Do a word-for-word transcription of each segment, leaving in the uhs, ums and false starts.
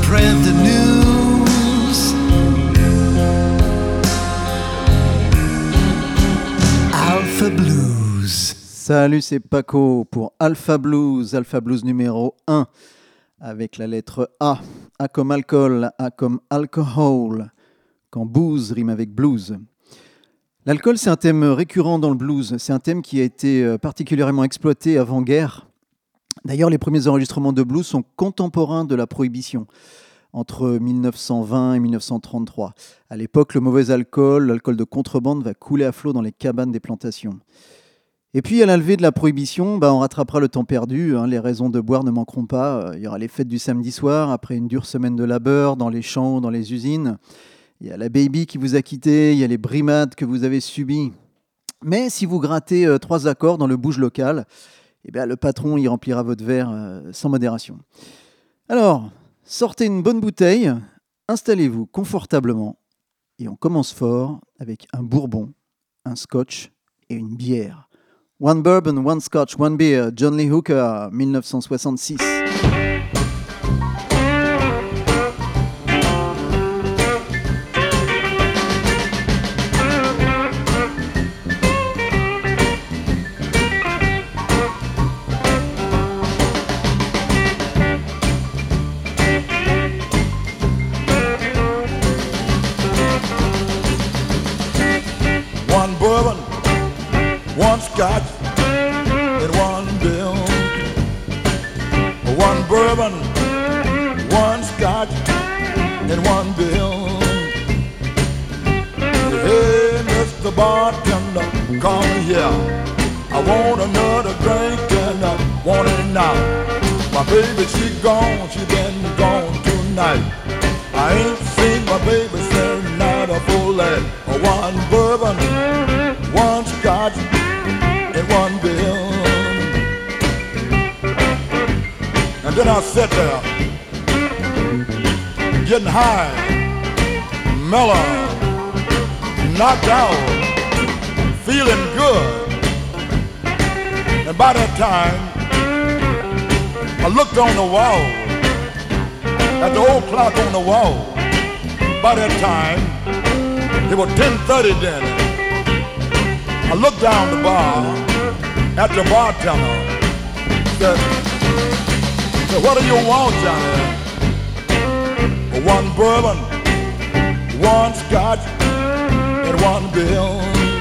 read the news. Alpha Blues. Salut, c'est Paco pour Alpha Blues, Alpha Blues numéro un, avec la lettre A. A comme alcool, A comme alcohol, quand booze rime avec blues. L'alcool, c'est un thème récurrent dans le blues. C'est un thème qui a été particulièrement exploité avant-guerre. D'ailleurs, les premiers enregistrements de blues sont contemporains de la Prohibition, entre dix-neuf cent vingt et dix-neuf cent trente-trois. À l'époque, le mauvais alcool, l'alcool de contrebande, va couler à flot dans les cabanes des plantations. Et puis, à la levée de la Prohibition, bah, on rattrapera le temps perdu. Hein, les raisons de boire ne manqueront pas. Il y aura les fêtes du samedi soir, après une dure semaine de labeur, dans les champs ou dans les usines. Il y a la baby qui vous a quitté, il y a les brimades que vous avez subies. Mais si vous grattez euh, trois accords dans le bouge local, eh bien, le patron y remplira votre verre euh, sans modération. Alors, sortez une bonne bouteille, installez-vous confortablement et on commence fort avec un bourbon, un scotch et une bière. One bourbon, one scotch, one beer, John Lee Hooker, dix-neuf cent soixante-six. One scotch and one bill. One bourbon, one scotch and one bill. Hey, Mister Bartender, come here. I want another drink and I want it now. My baby, she gone, she been gone tonight. I ain't seen my baby since night of full life. One bourbon, one scotch and one bill. And then I sat there, getting high, mellow, knocked out, feeling good. And by that time, I looked on the wall, at the old clock on the wall. By that time, it was ten thirty then. I looked down the bar at the bartender. Said, said, what do you want, Johnny? One bourbon, one scotch, and one bill.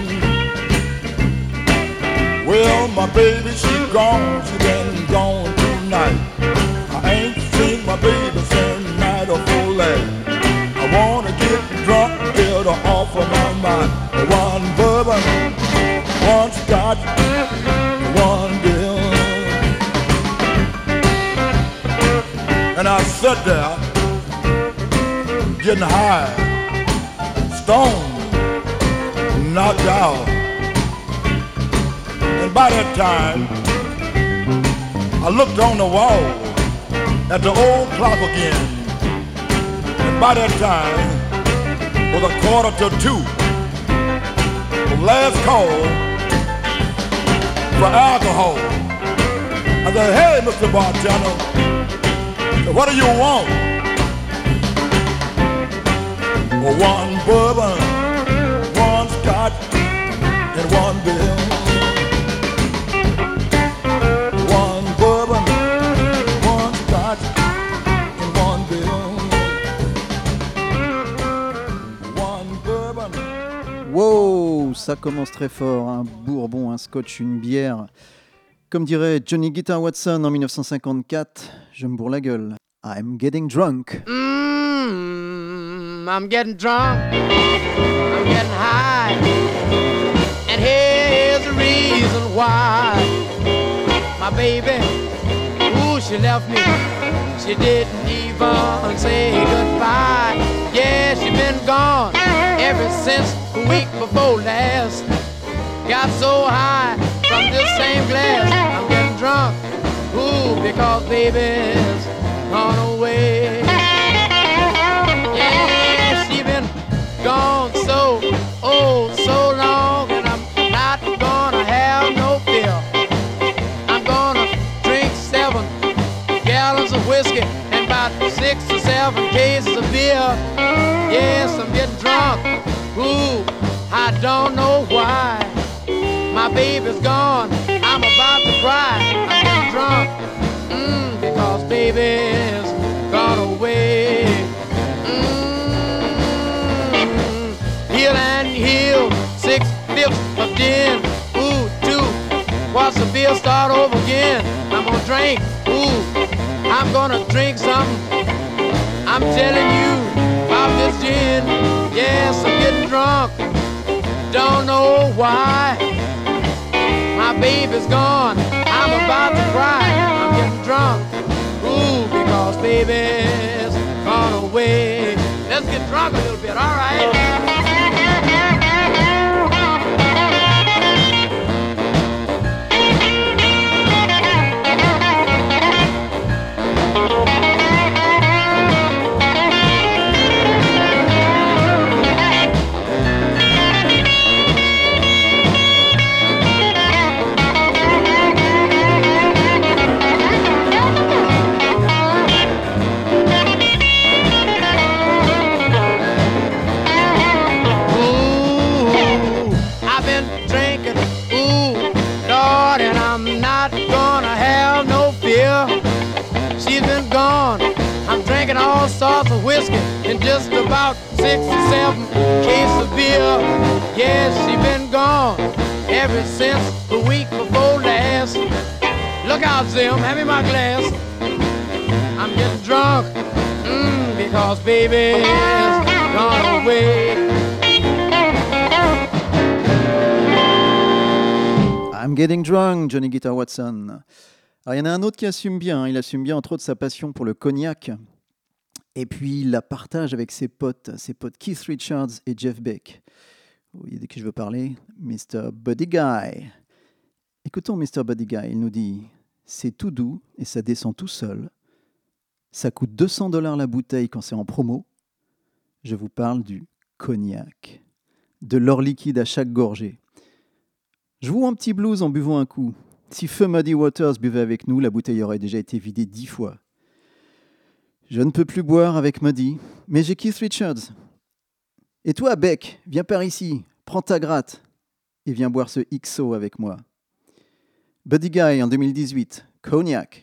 Well, my baby, she gone, she been gone tonight. I ain't seen my baby since night of full life. I wanna get drunk, get her off of my mind. One bourbon, one scotch, one bill. And I sat there, getting high, stoned, knocked out. And by that time, I looked on the wall at the old clock again. And by that time, it was a quarter to two. The last call for alcohol. I said, hey, Mister Bartender, what do you want? Well, one bourbon, one scotch, and one bill. One bourbon, one scotch, and one bill. One bourbon. Wow, ça commence très fort, un bourbon, un scotch, une bière. Comme dirait Johnny Guitar Watson en dix-neuf cent cinquante-quatre, je me bourre la gueule. I'm getting drunk. Mm, I'm getting drunk. I'm getting high. And here's the reason why. My baby, ooh, she left me. She didn't even say goodbye. Yeah, she been gone ever since the week before last. Got so high from this same glass. I'm getting drunk, ooh, because baby's gone away. Yeah, she been gone so, oh, so long. And I'm not gonna have no fear. I'm gonna drink seven gallons of whiskey and about six or seven cases of beer. Yes, I'm getting drunk. Ooh, I don't know why. My baby's gone. I'm about to cry. I'm getting drunk. Mm, because baby's gone away. Mm, heel and heel, six fifths of gin. Ooh, two. What's the beer? Start over again. I'm gonna drink. Ooh, I'm gonna drink something. I'm telling you about this gin. Yes, I'm getting drunk. Don't know why. My baby's gone. I'm about to cry. I'm getting drunk. Ooh, because baby's gone away. Let's get drunk a little bit, all right? All sorts of whiskey and just about six or seven cases of beer. Yes, she been gone ever since the week before last. Look out, Zim, hand me my glass. I'm getting drunk, mm, because baby's gone away. I'm getting drunk, Johnny Guitar Watson. Alors, il y en a un autre qui assume bien. Il assume bien, entre autres, sa passion pour le cognac. Et puis, il la partage avec ses potes, ses potes Keith Richards et Jeff Beck. Vous voyez de qui je veux parler? mister Buddy Guy. Écoutons mister Buddy Guy, il nous dit « C'est tout doux et ça descend tout seul. Ça coûte deux cents dollars la bouteille quand c'est en promo. Je vous parle du cognac. De l'or liquide à chaque gorgée. Je vous un petit blues en buvant un coup. Si Feu Muddy Waters buvait avec nous, la bouteille aurait déjà été vidée dix fois. Je ne peux plus boire avec Muddy, mais j'ai Keith Richards. Et toi, Beck, viens par ici, prends ta gratte et viens boire ce X O avec moi. Buddy Guy en deux mille dix-huit, Cognac.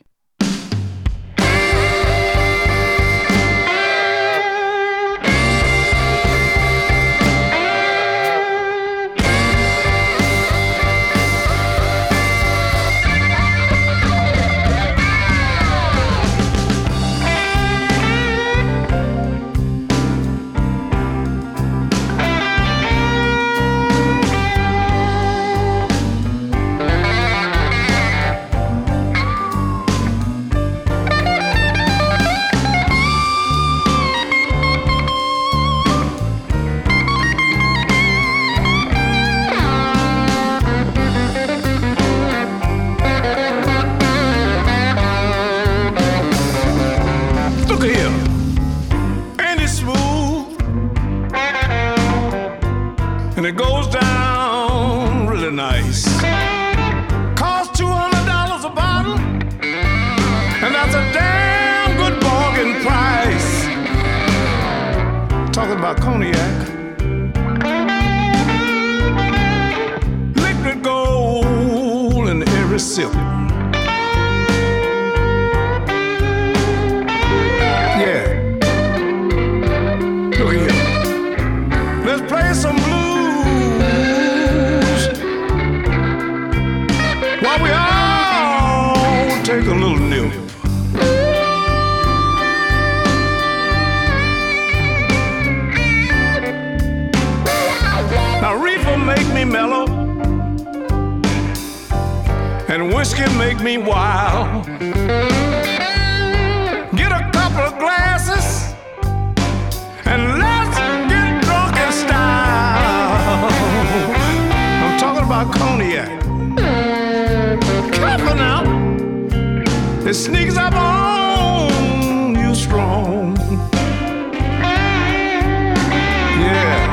About cognac, liquid gold in every sip. Yeah, look at here. Let's play some blues while we all take a little nip. Make me mellow, and whiskey make me wild. Get a couple of glasses, and let's get drunk in style. I'm talking about cognac. Careful now, it sneaks up on you strong. Yeah.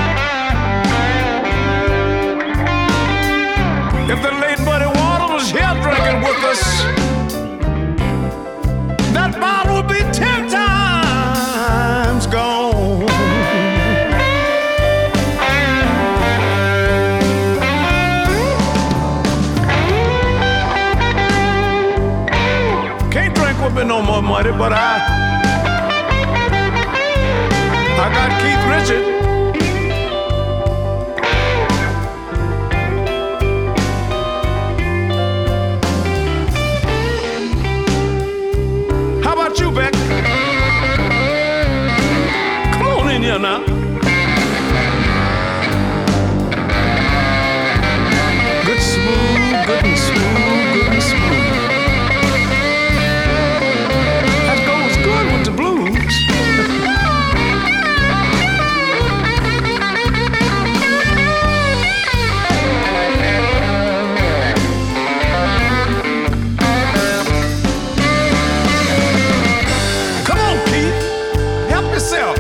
If the late Buddy Waters was here drinking with us, that bottle would be ten times buddy, but I, I got Keith Richards. How about you, Beck? Come on in here now. Good smooth, good and smooth, good and smooth. That goes good with the blues. Come on, Keith, help yourself.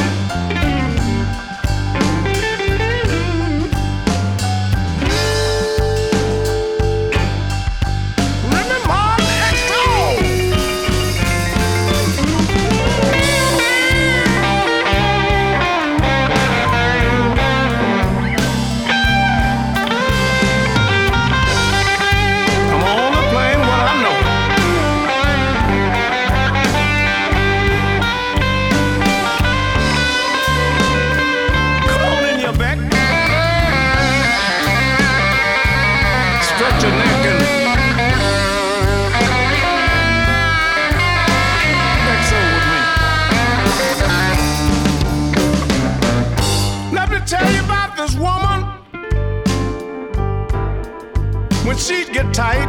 She'd get tight.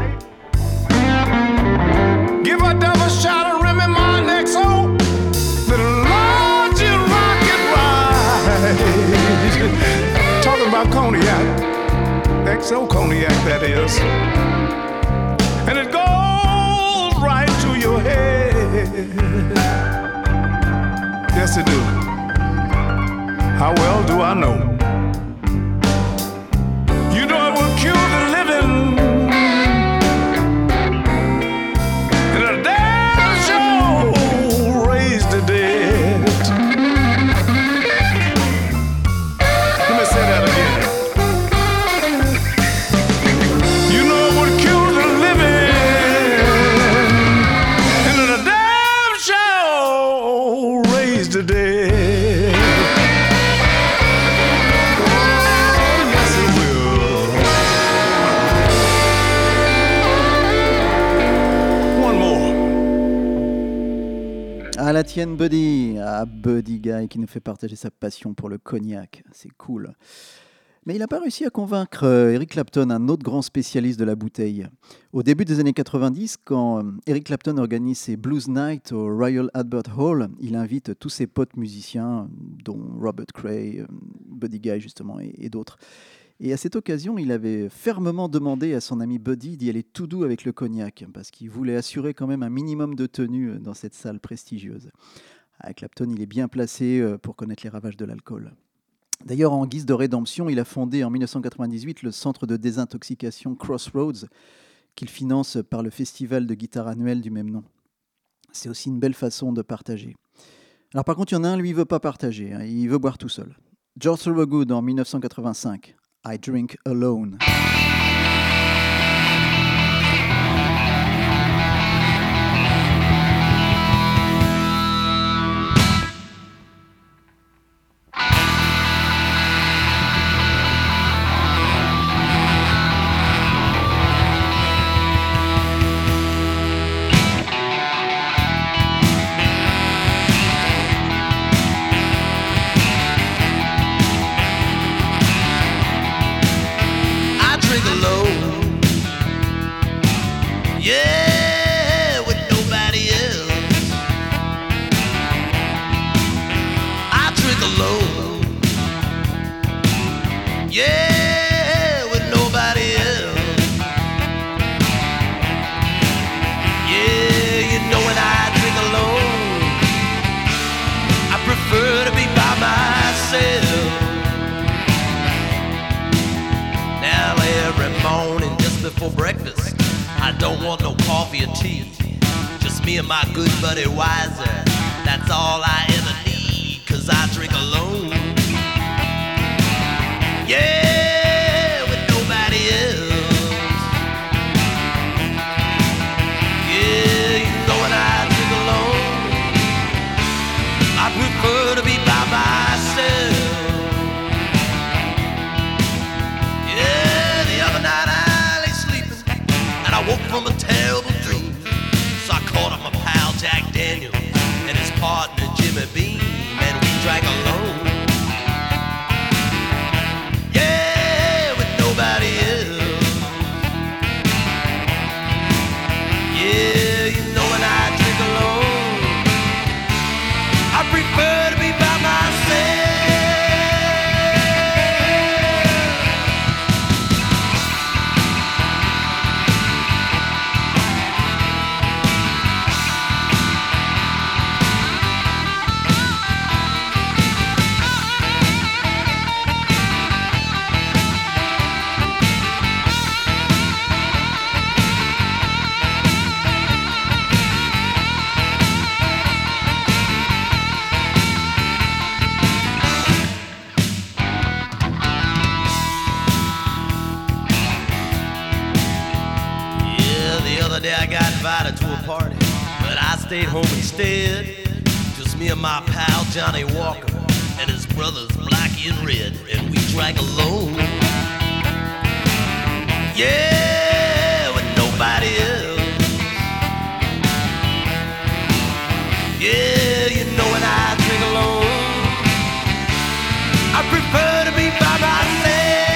Give her double shot of Remy Martin X O. The Lord, you rock it right. Talking about cognac, X O cognac that is, and it goes right to your head. Yes, it do. How well do I know? You know it will cure the living. À la tienne, Buddy. Ah, Buddy Guy qui nous fait partager sa passion pour le cognac. C'est cool. Mais il n'a pas réussi à convaincre Eric Clapton, un autre grand spécialiste de la bouteille. Au début des années quatre-vingt-dix, quand Eric Clapton organise ses Blues Nights au Royal Albert Hall, il invite tous ses potes musiciens, dont Robert Cray, Buddy Guy justement, et, et d'autres. Et à cette occasion, il avait fermement demandé à son ami Buddy d'y aller tout doux avec le cognac, parce qu'il voulait assurer quand même un minimum de tenue dans cette salle prestigieuse. Ah, Clapton, il est bien placé pour connaître les ravages de l'alcool. D'ailleurs, en guise de rédemption, il a fondé en dix-neuf cent quatre-vingt-dix-huit le centre de désintoxication Crossroads, qu'il finance par le festival de guitare annuel du même nom. C'est aussi une belle façon de partager. Alors par contre, il y en a un, lui, il ne veut pas partager, hein, il veut boire tout seul. George Thorogood en dix-neuf cent quatre-vingt-cinq, I Drink Alone. Yeah, with nobody else. I drink alone. Yeah, with nobody else. Yeah, you know when I drink alone, I prefer to be by myself. Now every morning just before breakfast, I don't want no coffee or tea. Just me and my good buddy Wiser. That's all I ever need, 'cause I drink alone. Yeah, with nobody else. Yeah, you know when I drink alone, invited to a party, but I stayed home instead. Just me and my pal Johnny Walker and his brothers Blackie and Red, and we drank alone. Yeah, with nobody else. Yeah, you know when I drink alone, I prefer to be by myself.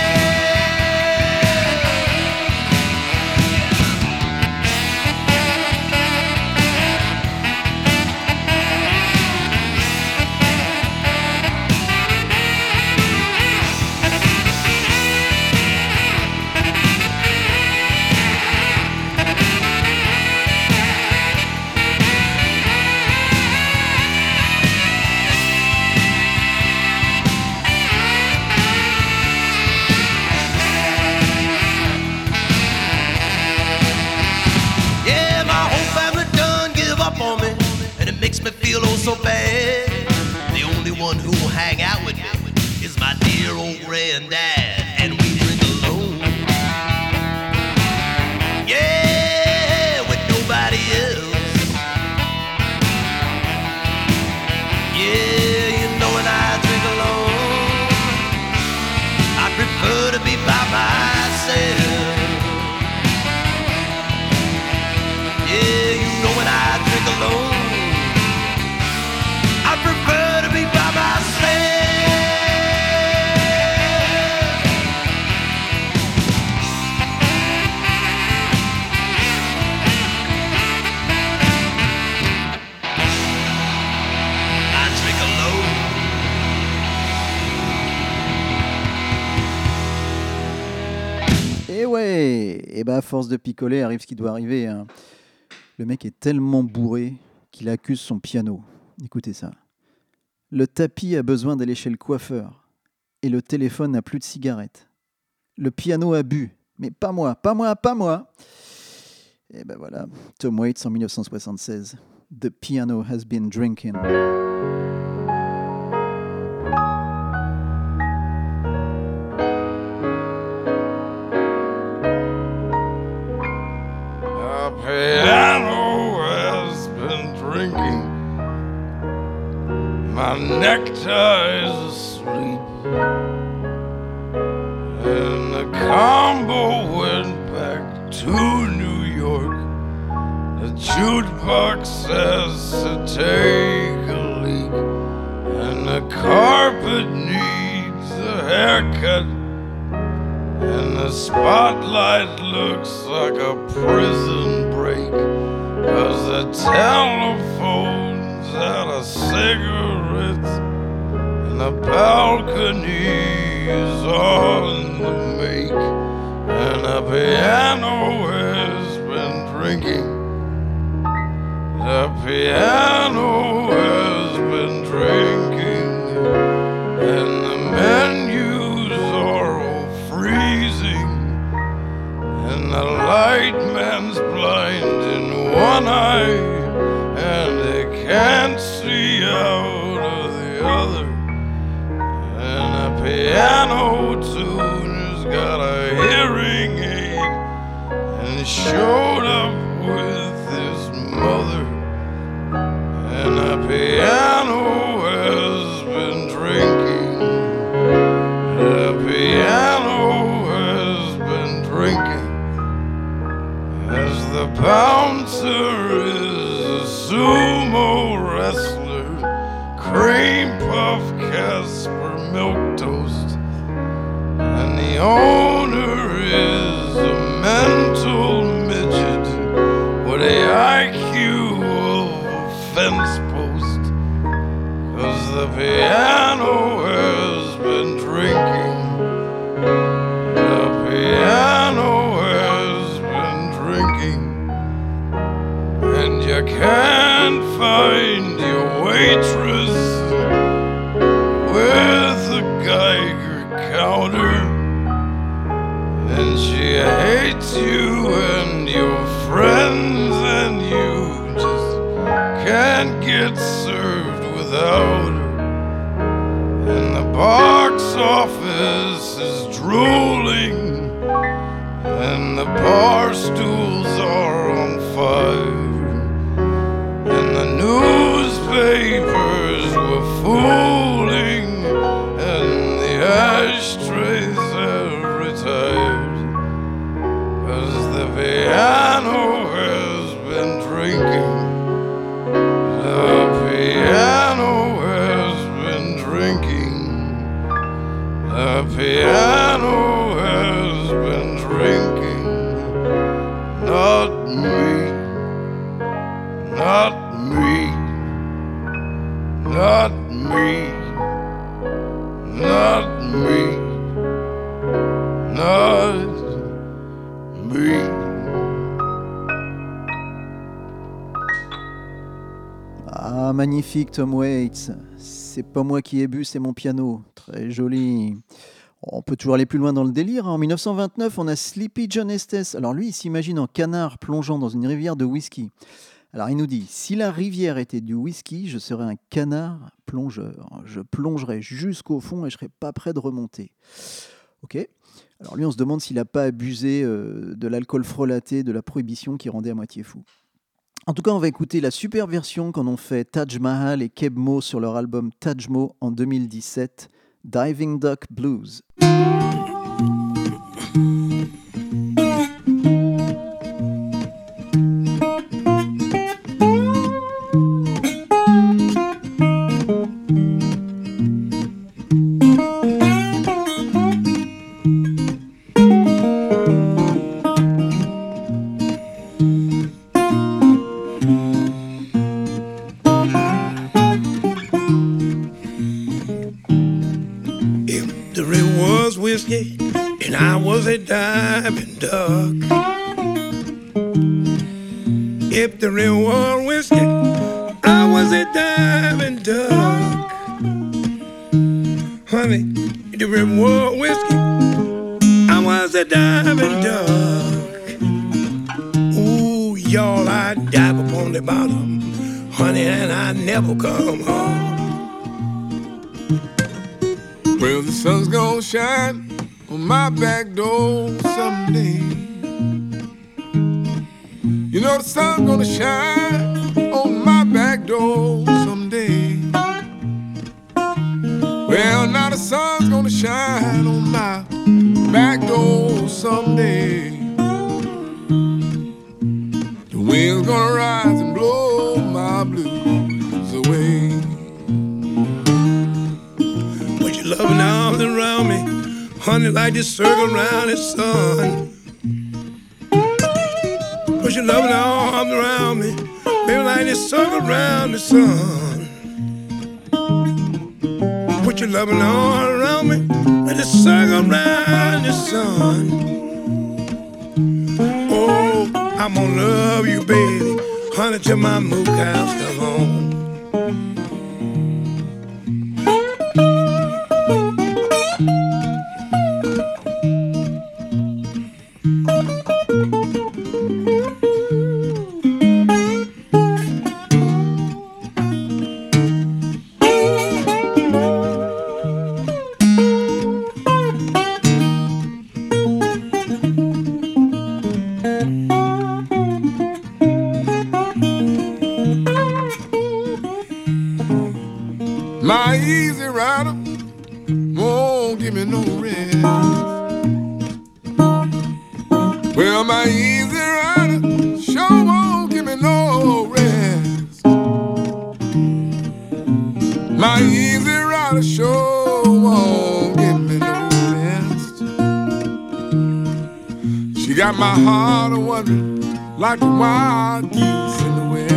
Makes me feel oh so bad. The only one who will hang out with me is my dear old granddad, and we drink alone. Yeah, with nobody else. Yeah, you know when I drink alone, I prefer to be by myself. Yeah, you know when I drink alone, I prefer to be by myself. I drink alone. Et ouais, et bah à force de picoler arrive ce qui doit arriver. Hein. Le mec est tellement bourré qu'il accuse son piano. Écoutez ça. Le tapis a besoin d'aller chez le coiffeur et le téléphone n'a plus de cigarettes. Le piano a bu, mais pas moi, pas moi, pas moi. Et ben voilà, Tom Waits en dix-neuf cent soixante-seize. The piano has been drinking. The piano has been drinking. My necktie is asleep, and the combo went back to New York. The jukebox says to take a leak, and the carpet needs a haircut, and the spotlight looks like a prison break, 'cause the telephone's out of cigarettes, and the balcony is on the make, and the piano has been drinking. The piano has been drinking, and the menus are all freezing, and the light man's blind in one eye, and they can't see out of the other, and the piano tune has got a hearing aid, and showed up with his mother, and the piano has been drinking. The piano has been drinking, as the bouncer is a sumo wrestler, cream puff Casper milk toast, and the owner is a mental midget with a I Q of a fence post, 'cause the piano has been drinking. The piano has been drinking, and you can't find your waitress with a Geiger counter, and she hates you and your friends, and you just can't get served without her, and the box office is drooling, and the bar stools are on fire, and the newspapers were fooling, and the ashtrays have retired, 'cause the piano has been drinking. The piano has been drinking. The piano has been drinking. Not me. Not me. Not me. Not me. Not me. Ah, magnifique Tom Waits. C'est pas moi qui ai bu, c'est mon piano. Très joli. On peut toujours aller plus loin dans le délire. En dix-neuf cent vingt-neuf, on a Sleepy John Estes. Alors lui, il s'imagine en canard plongeant dans une rivière de whisky. Alors il nous dit, si la rivière était du whisky, je serais un canard plongeur. Je plongerais jusqu'au fond et je serais pas prêt de remonter. Ok. Alors lui, on se demande s'il n'a pas abusé euh, de l'alcool frelaté de la prohibition qui rendait à moitié fou. En tout cas, on va écouter la super version qu'en ont fait Taj Mahal et Keb Mo sur leur album Taj Mo en deux mille dix-sept, Diving Duck Blues. And I was a diving duck. If the real was whiskey, I was a diving duck. Honey, if the real was whiskey, I was a diving duck. Ooh, y'all, I dive up on the bottom, honey, and I never come home. Well, the sun's gonna shine on my back door someday. You know the sun's gonna shine on my back door someday. Well, now the sun's gonna shine on my back door someday. The wind's gonna rise and blow my blues away. But your loving arms around me, honey, like this circle around the sun. Put your loving arms around me, baby, like this circle around the sun. Put your loving arms around me, like this circle around the sun. Oh, I'm gonna love you, baby, honey, till my mook cows come home. My easy rider won't give me no rest. Well, my easy rider sure won't give me no rest. My easy rider sure won't give me no rest. She got my heart a wondering like the wild geese in the west.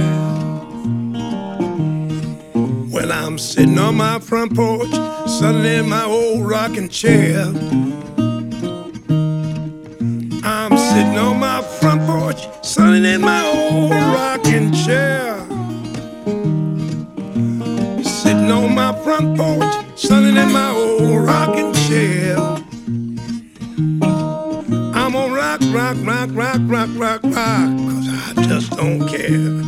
Well, I'm sitting on my front porch, sunning in my old rocking chair. I'm sitting on my front porch, sunning in my old rocking chair. Sitting on my front porch, sunning in my old rocking chair. I'm gonna rock, rock, rock, rock, rock, rock, rock, 'cause I just don't care.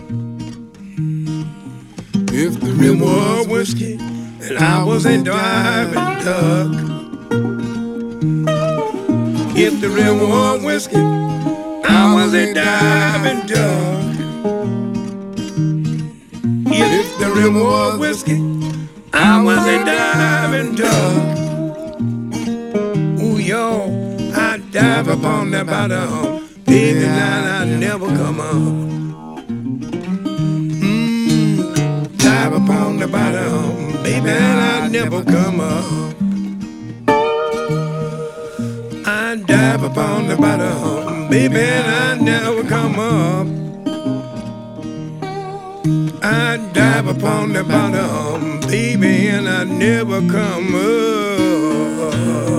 If the real was whiskey and I was a diving duck. If the river was whiskey, I was a diving duck. If the river was whiskey, I was a diving duck. Ooh, yo, I dive upon the bottom, baby, now I never come up. Dive upon the bottom, baby, and I never come up. I dive upon the bottom, baby, and I never come up. I dive upon the bottom, baby, and I never come up.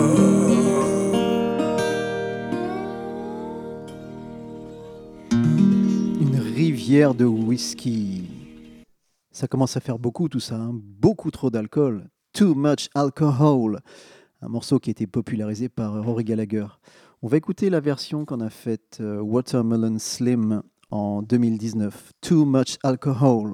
Une rivière de whisky. Ça commence à faire beaucoup tout ça, hein. Beaucoup trop d'alcool. Too much alcohol. Un morceau qui a été popularisé par Rory Gallagher. On va écouter la version qu'on a faite euh, Watermelon Slim en deux mille dix-neuf. Too much alcohol.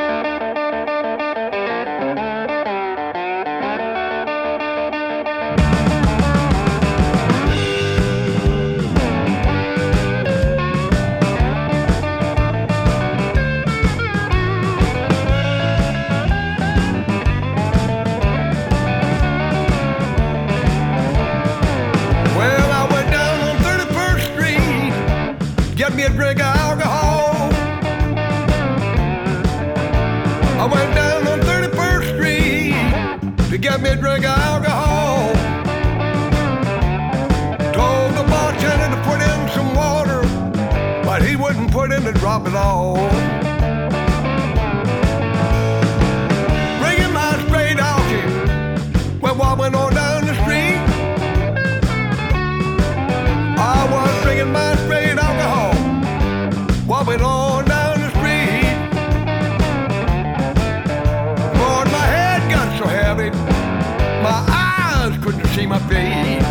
Get me a drink of alcohol. I went down on thirty-first Street to get me a drink of alcohol. Told the bartender to put in some water, but he wouldn't put in a drop at all. Bringing my straight alky, well, what went on down the street? I was drinking my straight alcohol, walking on down the street. Lord, my head got so heavy, my eyes couldn't see my feet.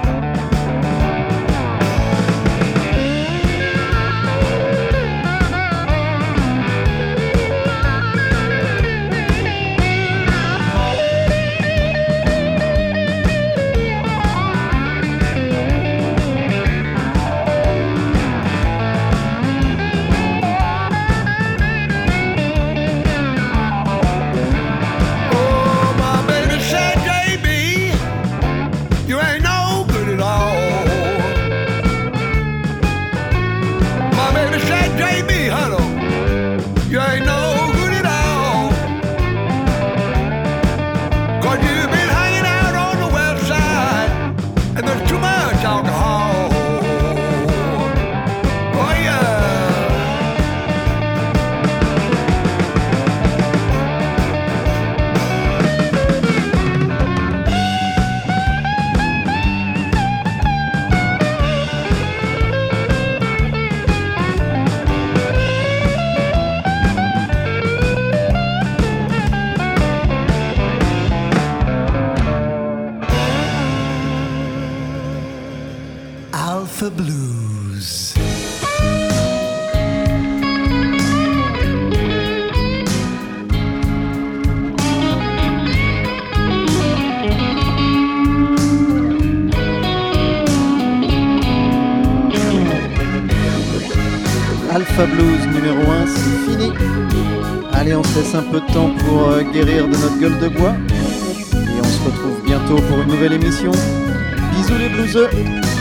Alpha Blues. Alpha Blues numéro un, c'est fini. Allez, on se laisse un peu de temps pour euh, guérir de notre gueule de bois. Et on se retrouve bientôt pour une nouvelle émission. Bisous les blueseux.